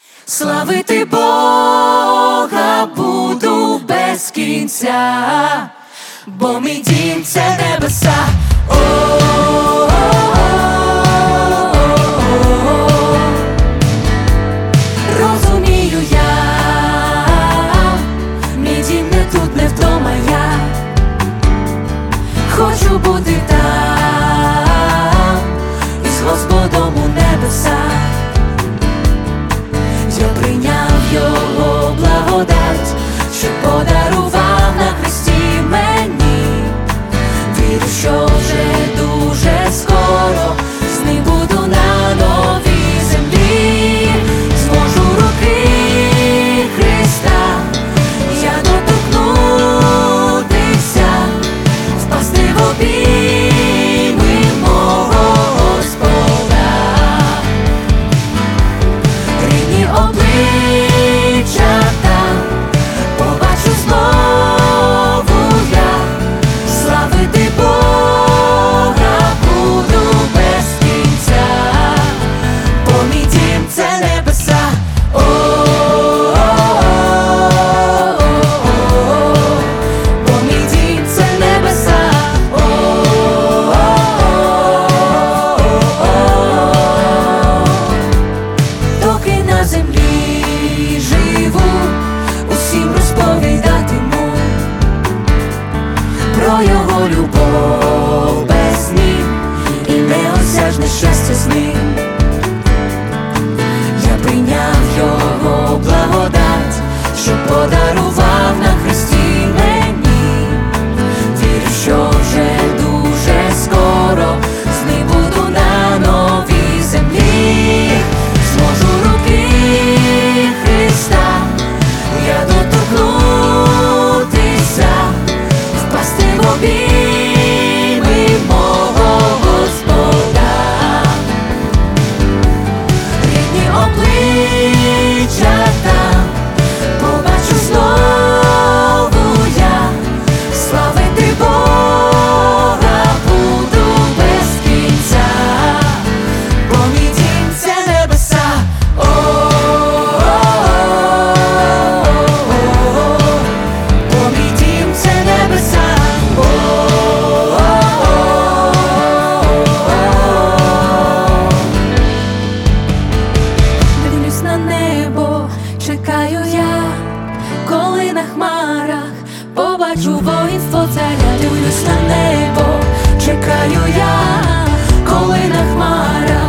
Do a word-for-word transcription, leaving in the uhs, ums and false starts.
Славити Бога буду без кінця, бо мій дім – це небеса. Розумію я, мій дім не тут, не вдома я. Хочу бути там, із Господом у небесах. Я прийняв Його благодать, що подарував на хресті мені. Вірю, що вже дуже скоро з ним буду на новій землі. Зможу руки Христа я доторкнутися, впасти в обійми мого Господа. Рідні обличчя там побачу знову я. Славити Бога буду без кінця, бо мій дім – це небеса. Бо мій дім – це небеса. Доки на землі живу, усім розповідатиму про Його любов без ним і неосяжне щастя з ним. Я прийняв Його благодать, що подарував на хресті мені. Вірю, що вже дуже скоро з ним буду на новій землі. Зможу руки Христа я доторкнутися, впасти в обійми мого Господа. Рідні обличчя там побачу знову я. Славити Бога буду без кінця, бо мій дім – це небеса. Бо мій дім – це небеса. Дивлюсь на небо, чекаю я, коли на хмарах побачу воїнство царя. Дивлюсь на небо, чекаю я, коли на хмарах